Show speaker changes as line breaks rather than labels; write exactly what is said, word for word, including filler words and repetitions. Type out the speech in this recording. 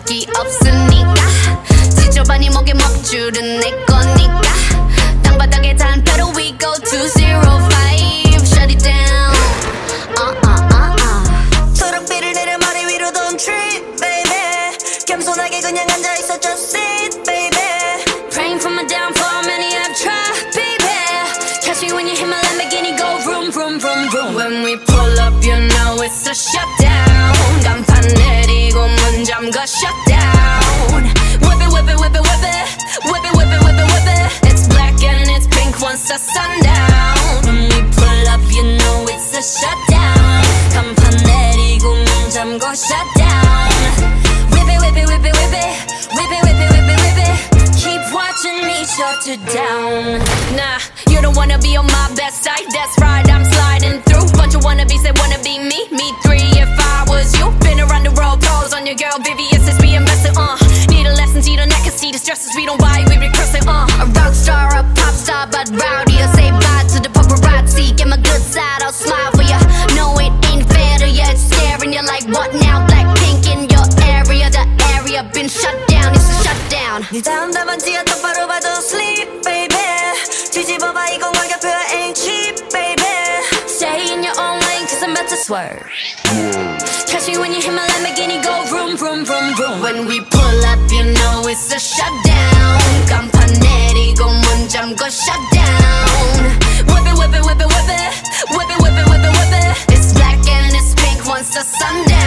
적이 없으니까 지저분이 목에 먹줄은 내 거니까 땅바닥에 단패로 we go to zero five shut it down uh uh uh uh
초록빛을 내려 머리 위로 don't trip baby 겸손하게 그냥 앉아있어 just sit baby
praying for my downfall many have tried baby catch me when you hit my Lamborghini go vroom vroom vroom vroom when we pull up you know it's a shutdown 간판 내리고 문 잠가 shutdown whip it whip it whip it whip it whip it whip it whip it whip it it's black and it's pink once the sundown when we pull up you know it's a shutdown 간판 내리고 문 잠가 shutdown whip it whip it whip it whip it whip it whip it whip it whip it keep watching me shut it down nah you don't wanna be on my best side that's right I'm sliding through bunch of wannabes that wanna be me me three if I was you been around the world pose on your girl Vivian since we invested uh need a lesson see the neck and see the stresses we don't buy we recurse it uh a rock star a pop star but rowdy I say bye to the paparazzi get my good side I'll smile for ya no it ain't fair to ya it's staring you like what now Blackpink in your area the area been shut down it's a shutdown
네 다음 답안지야 똑바로 봐도 sleep baby 뒤집어봐 이건 가격표야 ain't cheap baby
stay in your own lane cause I'm about to swerve catch me when you hit my Lamborghini go vroom vroom vroom vroom when we pull up you know it's a shutdown 간판 내리고 문 잠궈 shutdown whip it whip it whip it whip it whip it whip it whip it whip it it's black and it's pink once the sun down